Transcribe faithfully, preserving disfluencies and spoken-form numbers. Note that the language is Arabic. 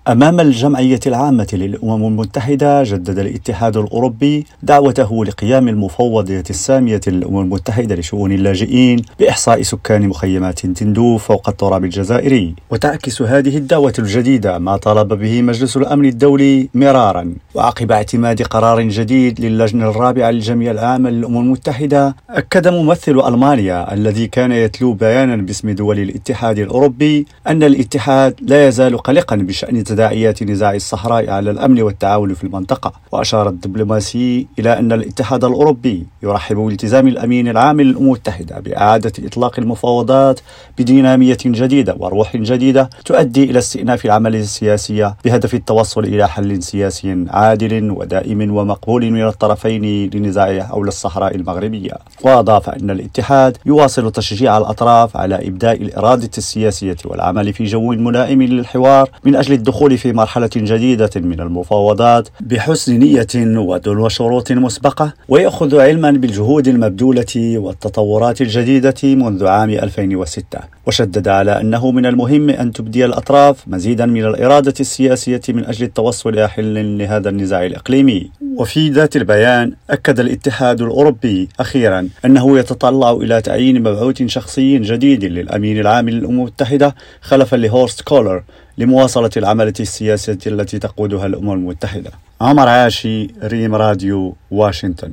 أمام الجمعية العامة للأمم المتحدة جدد الاتحاد الأوروبي دعوته لقيام المفوضية السامية للأمم المتحدة لشؤون اللاجئين بإحصاء سكان مخيمات تندوف فوق التراب الجزائري. وتعكس هذه الدعوة الجديدة ما طالب به مجلس الأمن الدولي مرارا، وعقب اعتماد قرار جديد للجنة الرابعة للجمعية العامة للأمم المتحدة. أكد ممثل ألمانيا الذي كان يتلو بيانا باسم دول الاتحاد الأوروبي أن الاتحاد لا يزال قلقا بشأن تداعيات نزاع الصحراء على الأمن والتعاون في المنطقة. وأشار الدبلوماسي إلى أن الاتحاد الأوروبي يرحب بالتزام الأمين العام للأمم المتحدة بإعادة إطلاق المفاوضات بدينامية جديدة وروح جديدة تؤدي إلى استئناف العملية السياسية بهدف التوصل إلى حل سياسي عادل ودائم ومقبول من الطرفين لنزاع حول الصحراء المغربية. وأضاف أن الاتحاد يواصل تشجيع الأطراف على إبداء الإرادة السياسية والعمل في جو ملائم للحوار من أجل الدخول في مرحلة جديدة من المفاوضات بحسن نية ودون شروط مسبقة، ويأخذ علما بالجهود المبذولة والتطورات الجديدة منذ عام ألفين وستة. وشدد على أنه من المهم أن تبدي الأطراف مزيدا من الإرادة السياسية من أجل التوصل إلى حل لهذا النزاع الإقليمي. وفي ذات البيان أكد الاتحاد الأوروبي أخيرا أنه يتطلع إلى تعيين مبعوث شخصي جديد للأمين العام للأمم المتحدة خلفا لهورست كولر لمواصلة العملية السياسية التي تقودها الأمم المتحدة. عمر عاشي، ريم راديو، واشنطن.